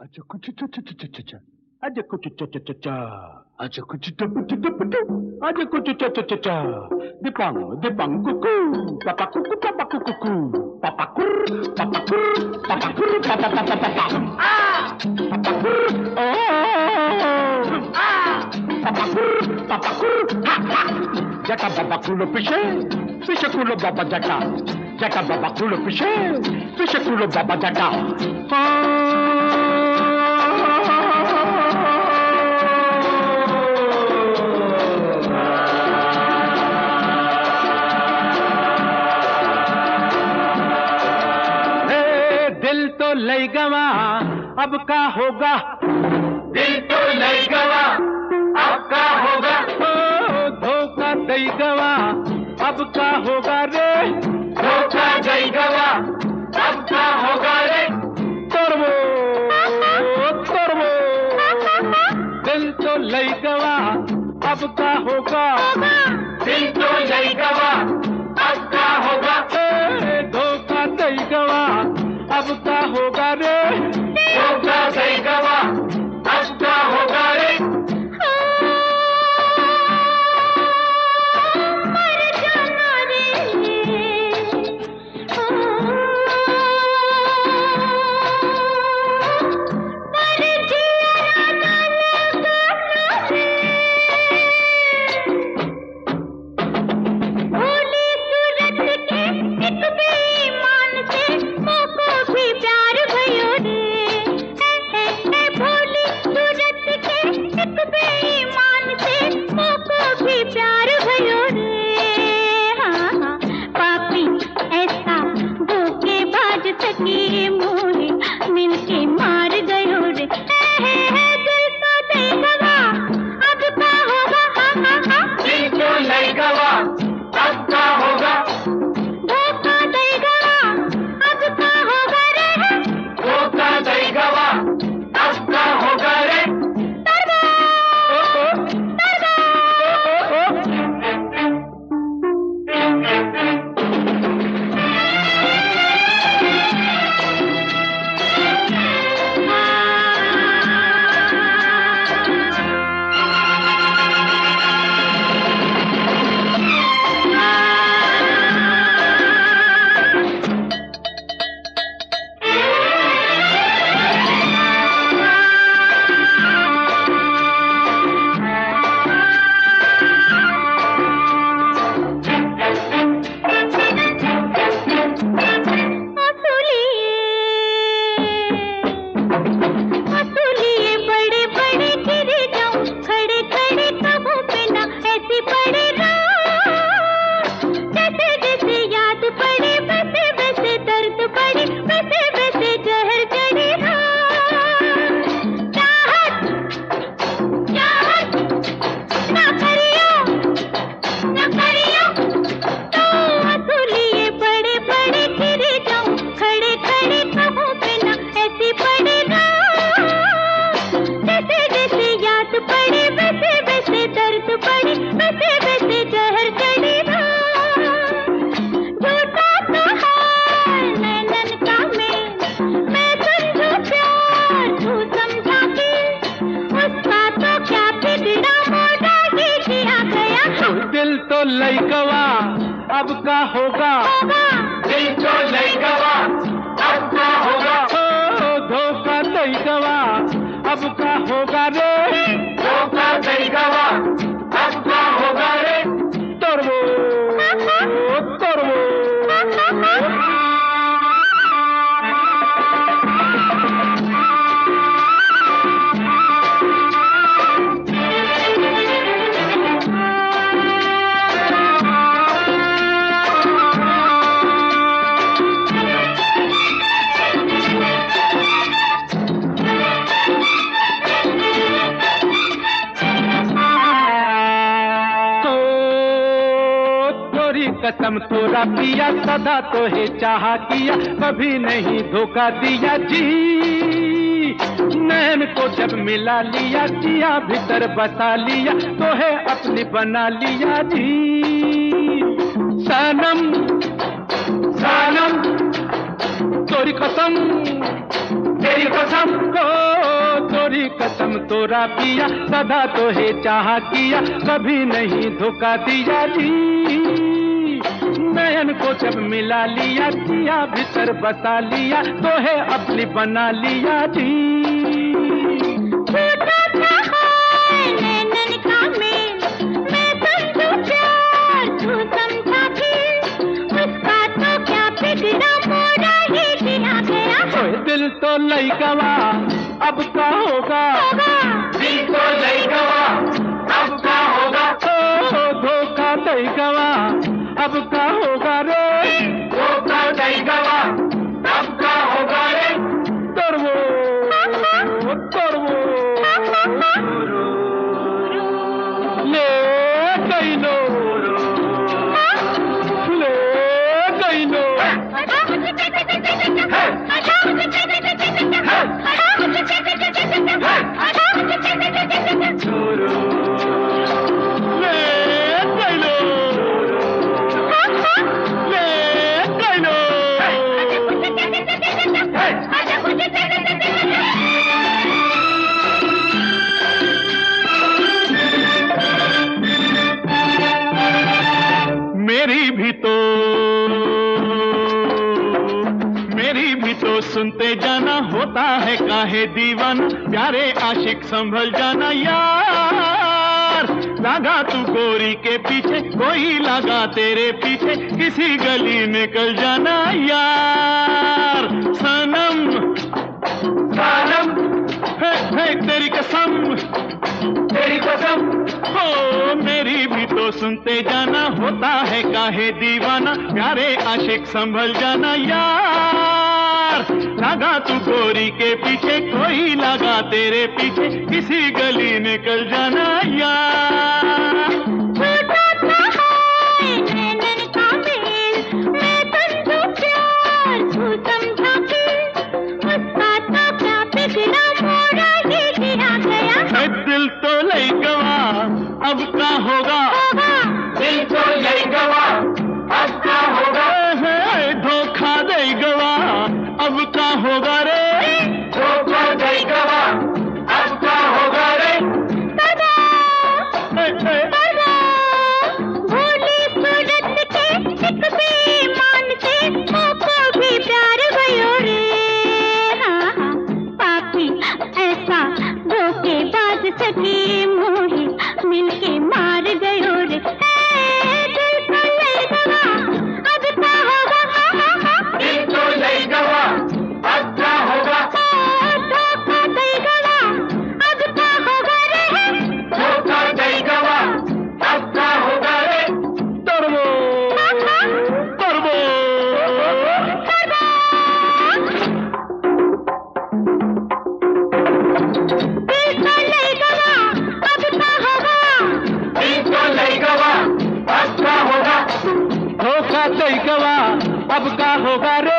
अच्छा कुछ चा आज कुछ चा आज कुछ आज कुछ चा दिपांग दिपांग कुकू पापा कुकू पापा कुकू पापा कुर पापा कुर पापा कुर पापा पापा पापा पापा कुर ओ पापा कुर जटा बाबा कुलो पिछे पिछे कुलो बाबा जटा जटा बाबा कुलो पिछे पिछे कुलो बाबा जटा दिल तो लई गवा अब का होगा दिल तो लई गवा अब का होगा धोखा दई गवा अब का होगा रे धोखा दई गवा अब का होगा रे तोरवो दिल तो लई गवा अब का होगा दिल तो लई गवा अब का होगा धोखा दई गवा अब का होगा रे धोखा दई गवा अब का होगा रे अब का होगा दिल तो लई गवा अब का होगा धोखा दई गवा अब का होगा रे धोखा दई गवा अब का होगा रे तोरवो कसम तोरा पिया सदा तो है चाहा किया कभी नहीं धोखा दिया जी नैन को जब मिला लिया जिया भीतर बसा लिया तो है अपनी बना लिया जी सनम सनम तोरी कसम तेरी कसम को झूठी कसम तोरा पिया, सदा तो है चाहा किया, कभी नहीं धोखा दिया जी। नयन को जब मिला लिया, किया भीतर बसा लिया, तो है अपनी बना लिया जी। दिल तो लई गवा, अब क्या होगा? दिल तो लई गवा, अब क्या होगा? ओ धोखा दई गवा, अब क्या होगा रे? धोखा दई गवा, अब क्या होगा रे? तरवो तरवो ले गई लो, ले गई लो। मेरी भी तो सुनते जाना, होता है काहे दीवाना, प्यारे आशिक संभल जाना यार। लगा तू गोरी के पीछे, कोई लगा तेरे पीछे, किसी गली निकल जाना यार। सनम सनम है तेरी कसम, तेरी कसम हो मेरी भी तो सुनते जाना, होता है काहे दीवाना, प्यारे आशिक संभल जाना यार। लगा तू गोरी के पीछे, कोई लगा तेरे पीछे, किसी गली निकल जाना यार। दिल तो लई गवा, अब क्या होगा? दिल तो लई गवा, अब क्या होगा? धोखा दई गवा, अब क्या होगा रे? धोखा दई गवा, अब क्या होगा रे? भोली सूरत के एक बेईमान से मोको भी प्यार भयो रे। हाँ, पापी ऐसा धोखेबाज सखी मोही मिलके मार गयो रे। दिल तो लई गवा, अब क्या होगा? दिल तो लई गवा, अब क्या होगा? धोखा दई गवा, अब क्या होगा रे? धोखा दई गवा, अब क्या होगा रे? तरवो तरवो दिल तो लई गवा, अब क्या होगा? दिल तो लई गवा, अब क्या होगा? धोखा दई गवा, अब क्या होगा रे?